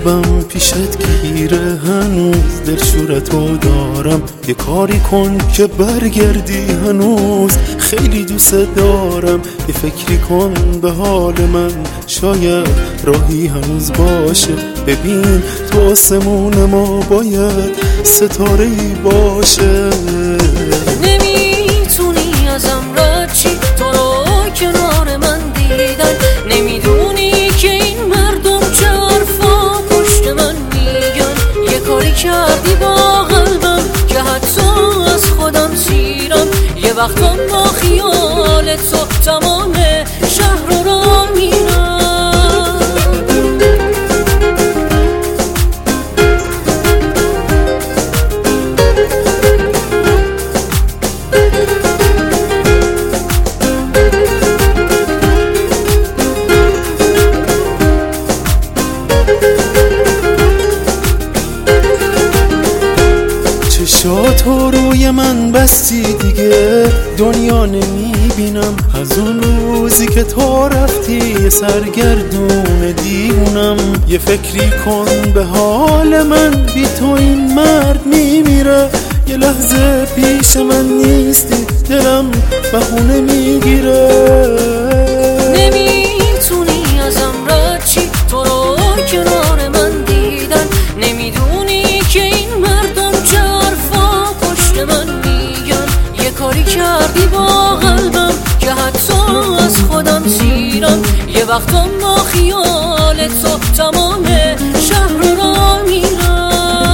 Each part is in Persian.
قلبم پیشت گیره، هنوز دلشورتو دارم. یه کاری کن که برگردی، هنوز خیلی دوست دارم. یه فکری کن به حال من، شاید راهی هنوز باشه. ببین تو آسمون ما باید ستاره‌ای باشه. نمیتونی ازم رد چی، تو رو کنار من دیدن. نمیدونی که این مردم چه حرفا پشت من میگن. یه کاری کردی با قلبم که حتی از خودم سیرم. یه وقتا با خیال تو تمام شهر رو میرم. چشاتو روی من بستی دیگه، دنیا نمیبینم. از اون روزی که تو رفتی سرگردون دیوونم. یه فکری کن به حال من، بی تو این مرد میمیره. یه لحظه پیش من نیستی، دلم بهونه میگیره. نمیتونی ازم رد چی، تو رو کنار من دیدن. نمیدونی که این مردم چه حرفا پشت من میگن. یه کاری کردی با قلبم که حتی از خودم سیرم. یه وقتا با خیال تو تمام شهر رو میرم.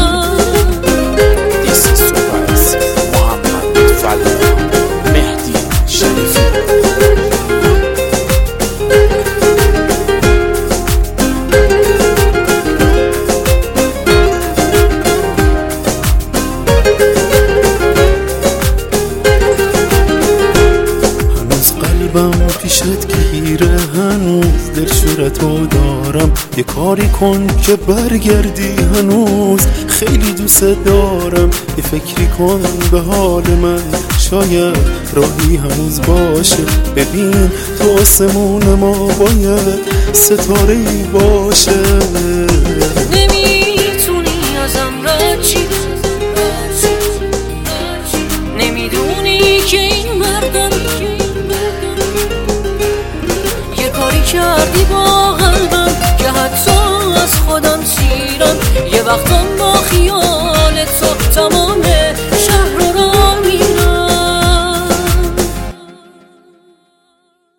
قلبم پیشت گیره، هنوز دلشورتو دارم. یه کاری کن که برگردی، هنوز خیلی دوست دارم. یه فکری کن به حال من، شاید راهی هنوز باشه. ببین تو آسمون ما باید ستاره‌ای باشه. نمیتونی ازم رد چی، نمیدونی که این مردم کردی با قلبم که حتی از خودم سیرم. یه وقتا با خیال